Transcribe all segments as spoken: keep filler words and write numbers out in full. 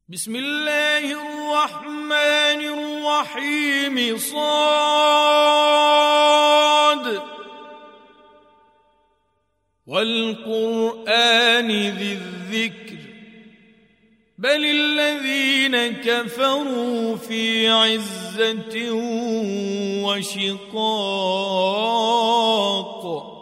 بسم الله الرحمن الرحيم صاد والقرآن ذي الذكر بل الذين كفروا في عزة وشقاق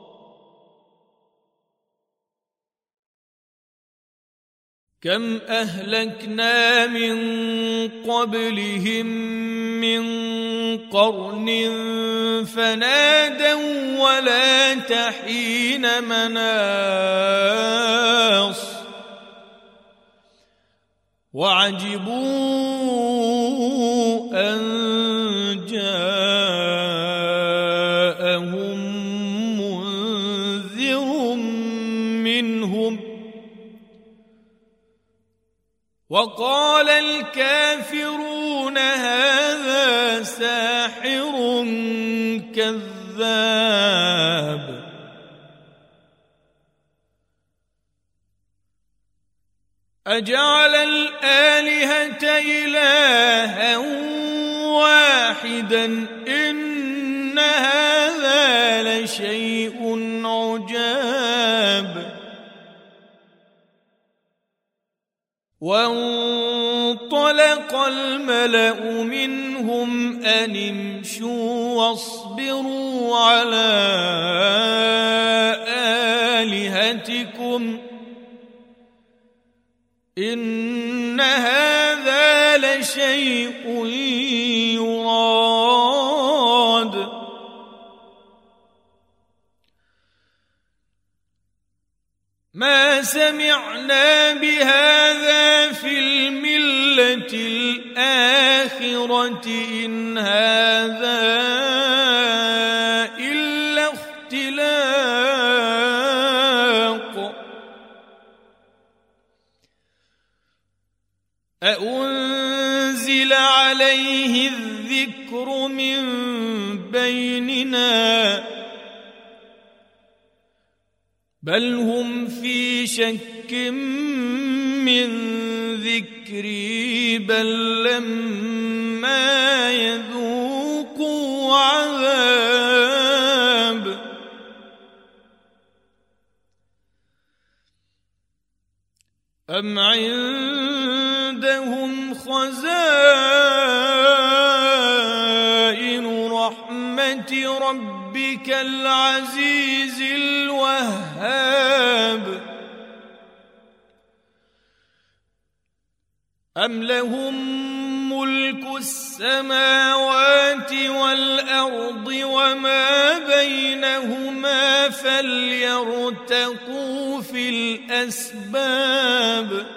كم أهلكنا من قبلهم من قرن فنادوا ولا تحين مناص وعجبوا أن جاءهم منذر منهم وقال الكافرون هذا ساحر كذاب أجعل الآلهة إلها واحدا إن هذا لشيء عجاب وانطلق الملأ منهم أن امشوا واصبروا على آلهتكم إن هذا لشيء يراد ما سمعنا بهذا في الملة الآخرة إن هذا إلا اختلاق أأنزل عليه الذكر من بيننا بل هم في شك من ذكري بل لما يذوقوا عذاب أم عندهم خزائن رحمة ربك العزيز الوهاب أم لهم ملك السماوات والأرض وما بينهما فليرتقوا في الأسباب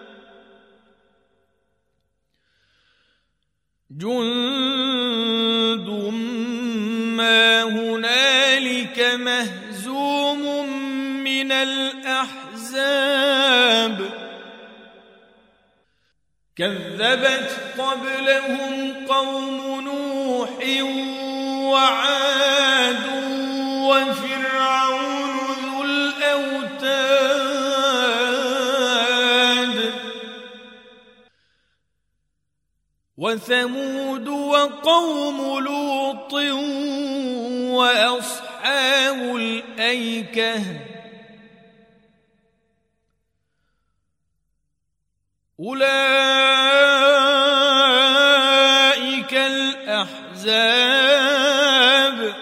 جند ما هنالك مهزوم من الأحزاب كذبت قبلهم قوم نوح وعاد وفرعون ذو الأوتاد وثمود وقوم لوط وأصحاب الأيكة أولئك الأحزاب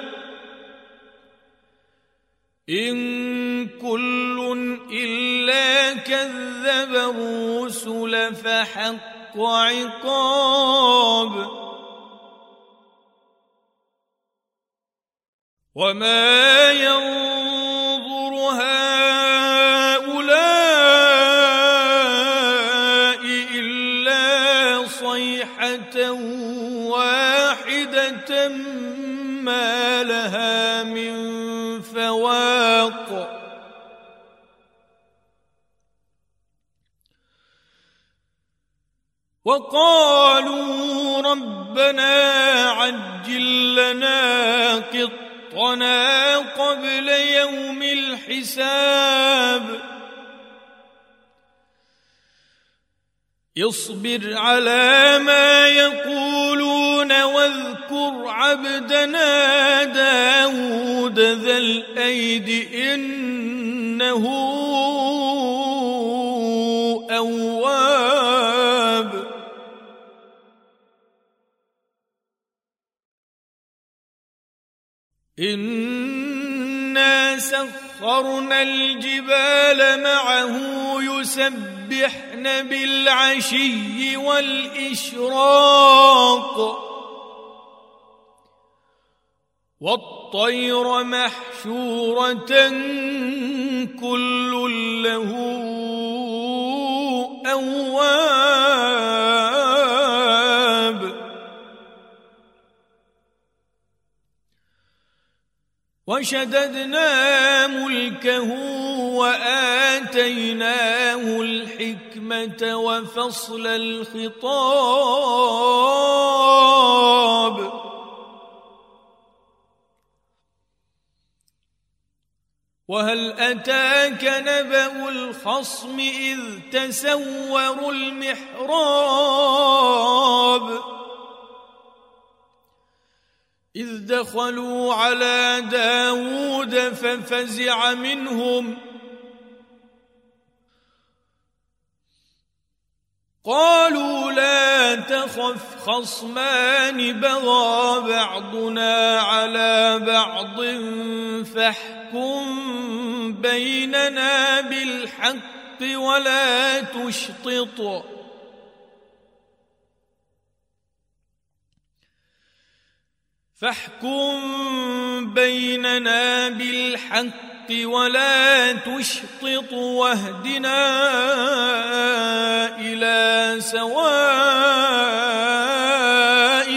إن كل إلا كذب الرسل فحق عقاب وما ينظر هؤلاء إلا صيحة واحدة ما لها من فواق وقالوا ربنا عجل لنا قطنا قبل يوم الحساب اصبر على ما يقولون واذكر عبدنا داود ذا الأيد إنه أواب إنا سخرنا الجبال معه يسبحن بالعشي والإشراق والطير محشورة كل له أواب وشددنا ملكه وآتيناه الحكمة وفصل الخطاب وهل أتاك نبأ الخصم إذ تسوروا المحراب إذ دخلوا على داود ففزع منهم قالوا لا تخف خصمان بغى بعضنا على بعض فاحكم بيننا بالحق ولا تشطط فاحكم بيننا بالحق ولا تشطط واهدنا إلى سواء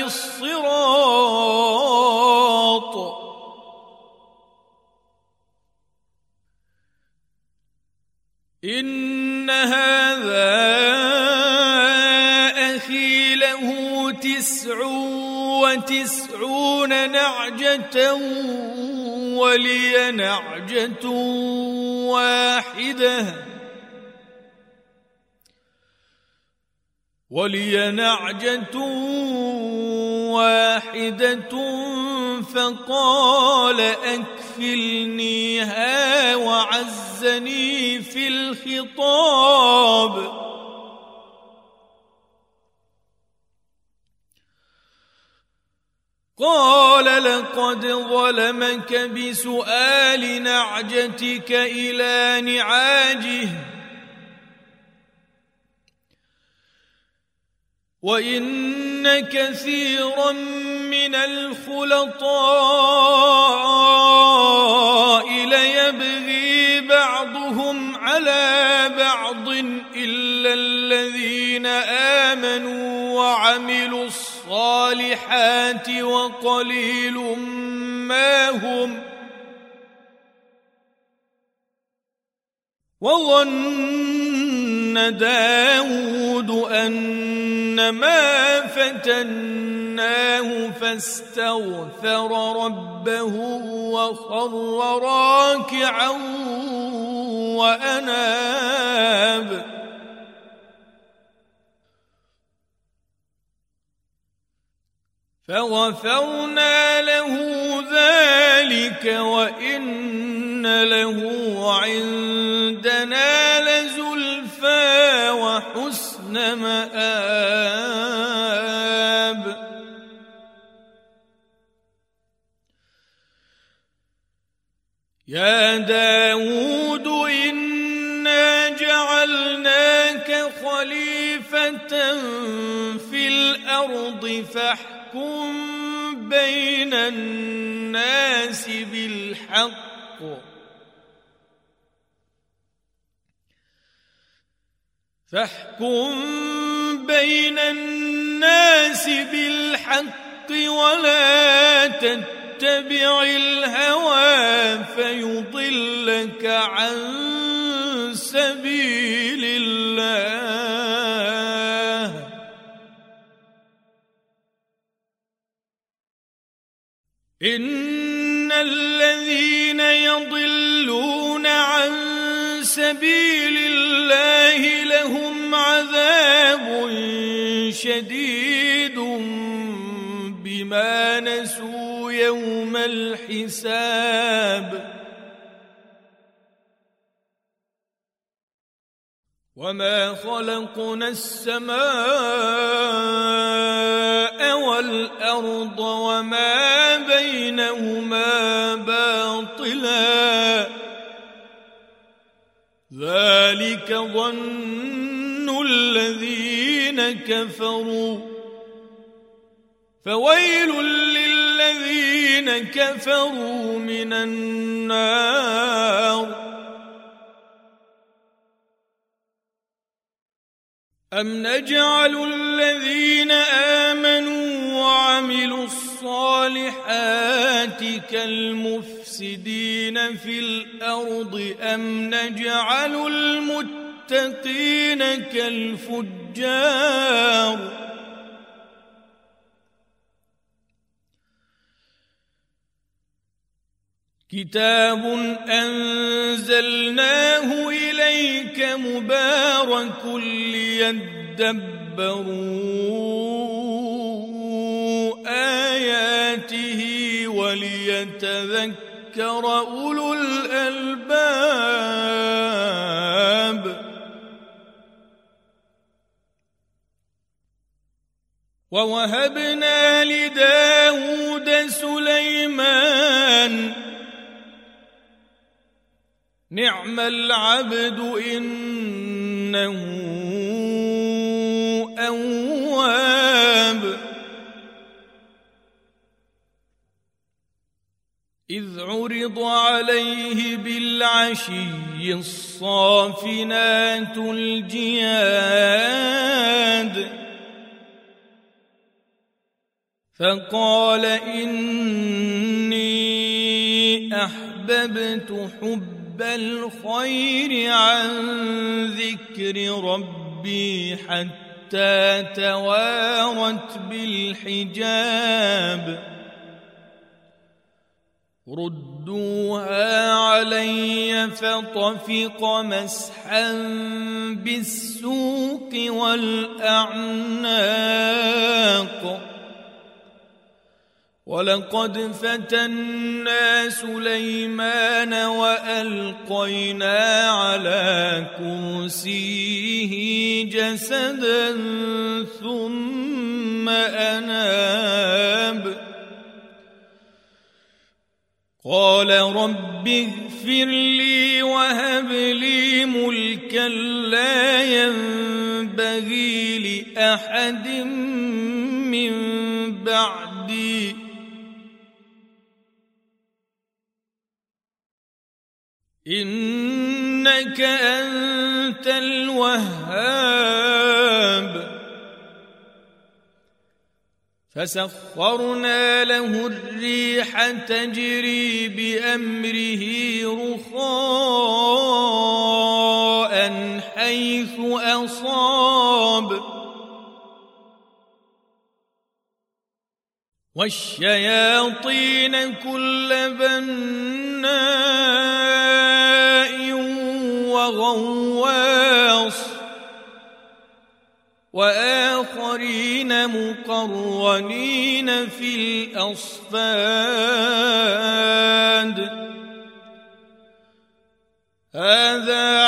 الصراط إن هذا أخي له تسع وتسعون نعجة ولي نعجة واحدة ولي نعجة واحدة فقال أكفلنيها وعزني في الخطاب قال لقد ظلمك بسؤال نعجتك إلى نعاجه وإن كثيرا من الخلطاء ليبغي بعضهم على بعض إلا الذين آمنوا وعملوا الصالحات وقليل ما هم وظن داود أنما فتناه فاستغفر ربه وخر راكعا وأناب فغفرنا له ذلك وإن له عندنا لزلفى وحسن مآب يا داود إنا جعلناك خليفة في الأرض فاحكم بين الناس بالحق فاحكم بين الناس بالحق ولا تتبع الهوى فيضلك عن سبيل الله إن الذين يضلون عن سبيل الله لهم عذاب شديد بما نسوا يوم الحساب وما خلقنا السماء والأرض وما بينهما باطلا ذلك ظن الذين كفروا فويل للذين كفروا من النار أم نجعل الذين آمنوا وعملوا الصالحات كالمفسدين في الأرض أم نجعل المتقين كالفجار كتاب أنزلناه إليك مبارك ليدبروا آياته وليتذكر أولو الألباب ووهبنا لداود سليمان نعم العبد إنه أواب إذ عرض عليه بالعشي الصافنات الجياد فقال إني أحببت حب الخير عن ذكر ربي حتى توارت بالحجاب ردوها علي فطفق مسحا بالسوق والأعناق ولقد فتنا سليمان وألقينا على كرسيه جسدا ثم أناب قال رب اغفر لي وهب لي ملكا لا ينبغي لأحد من بعدي إنك أنت الوهاب فسخرنا له الريح تجري بأمره رخاء حيث أصاب والشياطين كل بناء وغواص وآخرين مقرنين في الأصفاد هذا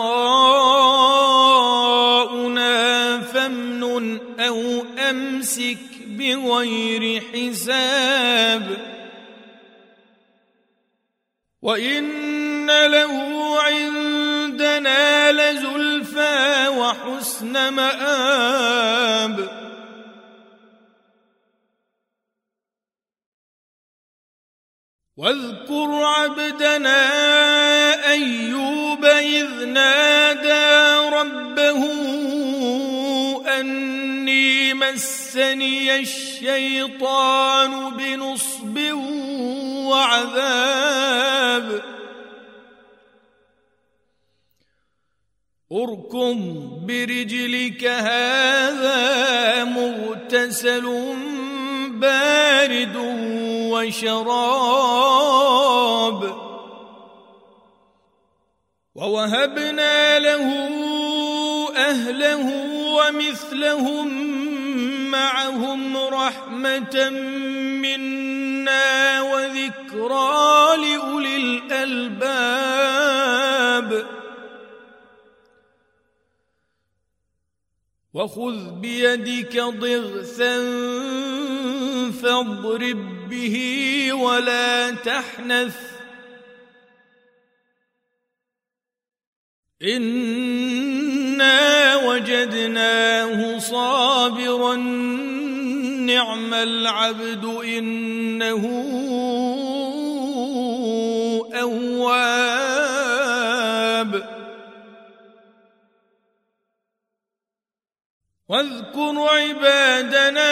عطاؤنا فامنن أو أمسك بغير حساب وإن له عندنا لزلفى وحسن مآب واذكر عبدنا أيوب إذ نادى ربه أني مسني الشيطان بنصب وعذاب اركض برجلك هذا مغتسل بارد وشراب ووهبنا له أهله ومثلهم معهم رحمة منا وذكرى لأولي الألباب وخذ بيدك ضغثا فاضرب به ولا تحنث إنا وجدناه صابرا نعم العبد إنه أواب واذكر عبادنا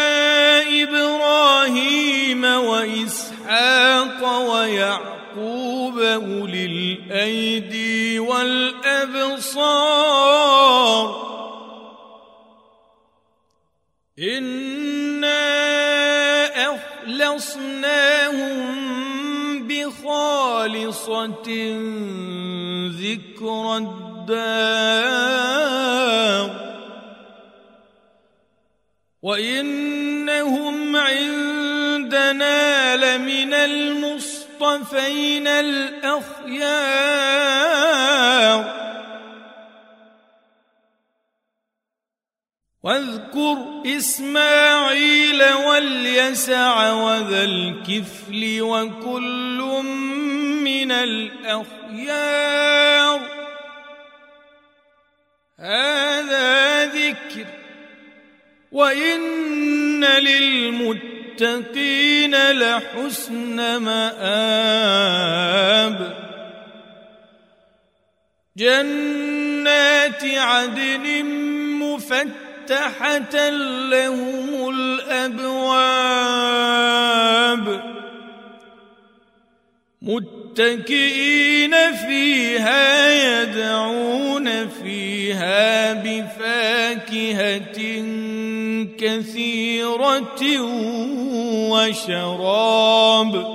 إبراهيم وإسحاق ويعقوب أولي الأيدي والأبصار إنا أخلصناهم بخالصة ذكر الدار وإنهم عندنا لمن المصطفين الأخيار واذكر إسماعيل واليسع وذا الكفل وكل من الأخيار هذا ذكر وإن للمتقين لحسن مآب جنات عدن مفتحة لهم الأبواب متكئين فيها يدعون فيها بفاكهة كثيرة وشراب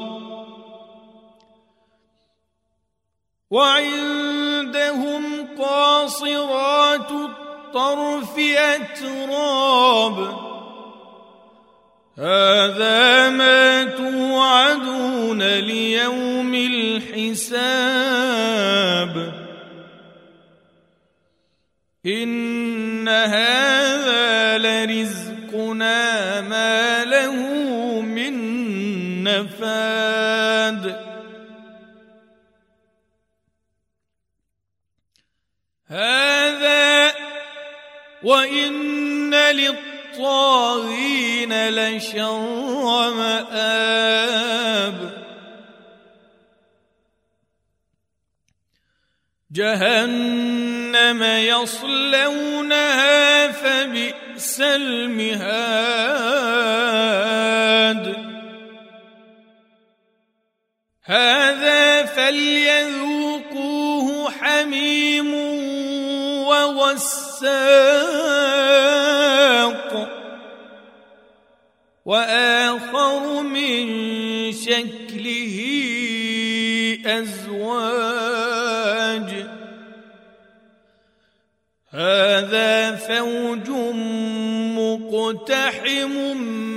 وعندهم قاصرات الطرف أتراب هذا ما توعدون ليوم الحساب إن هذا لرزقنا ما له من نفاد هذا وإن للطاغين لشر مآب جهنم يصلونها فبئس المهاد هذا فليذوقوه حميم وغساق وآخر من شكله أزواج هذا فوج مقتحم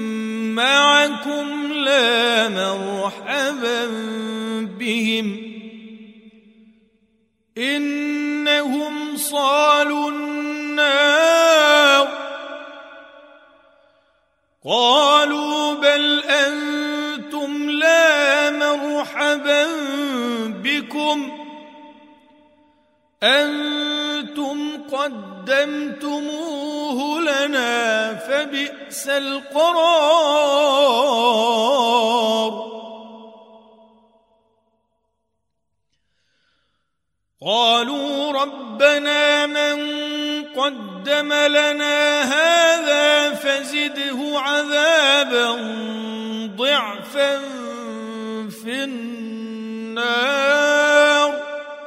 معكم لا مرحبا بهم إنهم صالوا النار قالوا بل أنتم لا مرحبا بكم أنتم قدمتموه لنا فبئس القرار قالوا ربنا من قدم لنا هذا فزده عذابا ضعفا في النار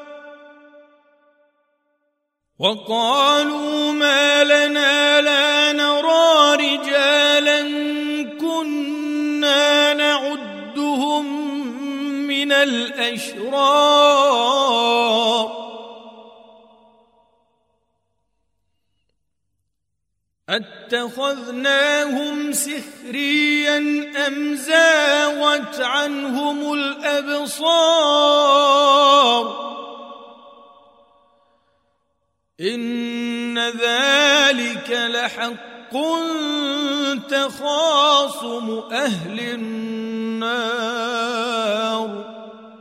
وقالوا ما لنا لا نرى رجالا كنا نعدهم من الأشرار أتخذناهم سخريا أم زاغت عنهم الأبصار إن ذلك لحق تخاصم أهل النار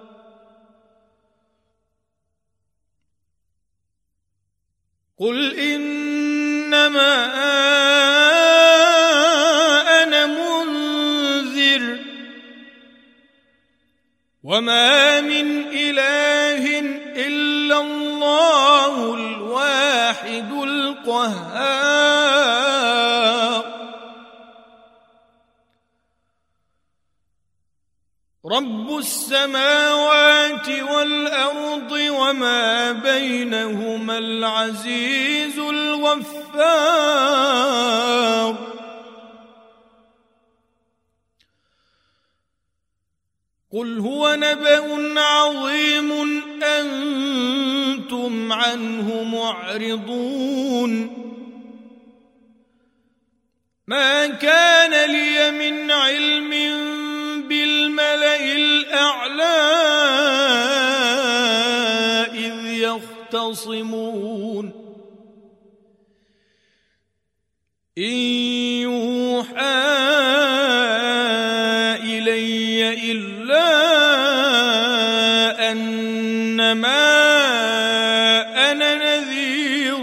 قل إنما أنا منذر وما من إله إلا الله الواحد القهار رب السماوات والأرض وما بينهما العزيز الغفار قل هو نبأ عظيم أنتم عنه معرضون ما كان لي من علم بالملأ الأعلى إذ يختصمون إن يوحى إلي إلا أنما أنا نذير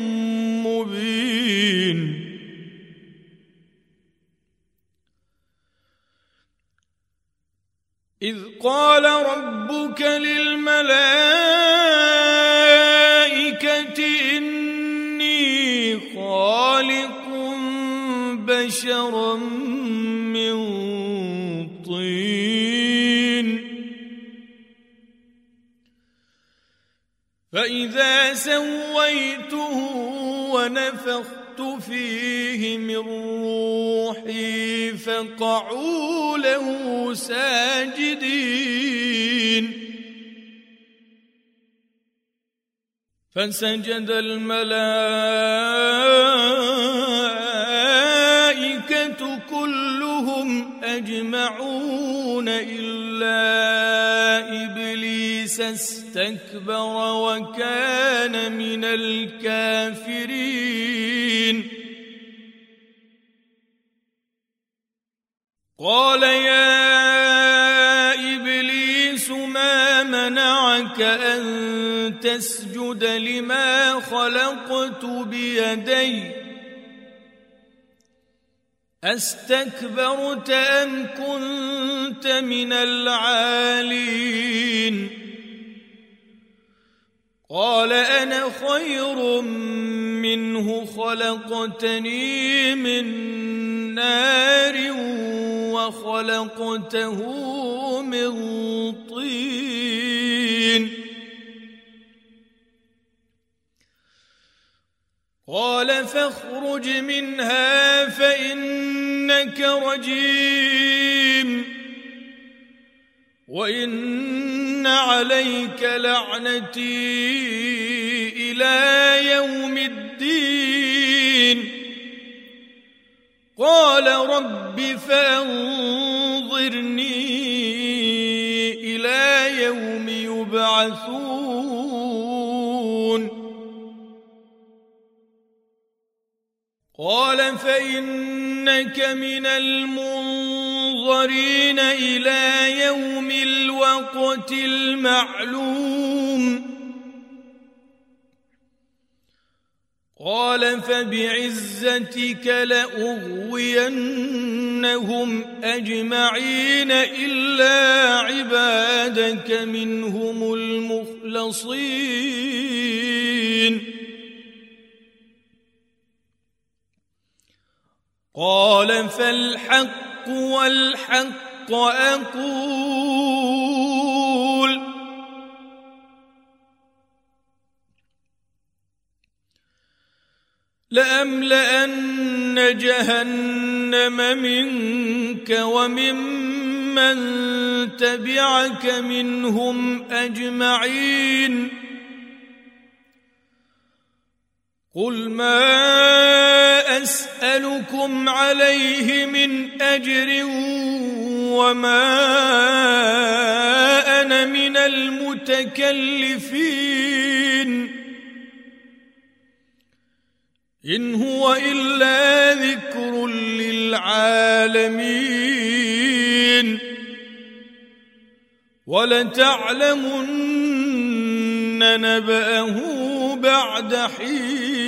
مبين إذ قال ربك للملائكة إني خالق بشرا من طين فإذا سويته ونفخت فيه من روحي فقعوا له ساجدين فسجد الملائكة كلهم أجمعون إلا إبليس استكبر وكان من الكافرين قال يا إبليس ما منعك أن تسجد لما خلقت بيدي أستكبرت أم كنت من العالين قال أنا خير منه خلقتني من نار وخلقته من طين قال فاخرج منها فإنك رجيم وإن عليك لعنتي إلى يوم الدين قال رب فأنظرني إلى يوم يبعثون قال فإنك من المنظرين إلى يوم الوقت المعلوم قال فبعزتك لأغوينهم أجمعين إلا عبادك منهم المخلصين قال فالحق والحق أقول لأملأن جهنم منك وممن تبعك منهم أجمعين قل ما أسألكم عليه من أجر وما أنا من المتكلفين إن هو إلا ذكر للعالمين ولتعلمن نبأه بعد حين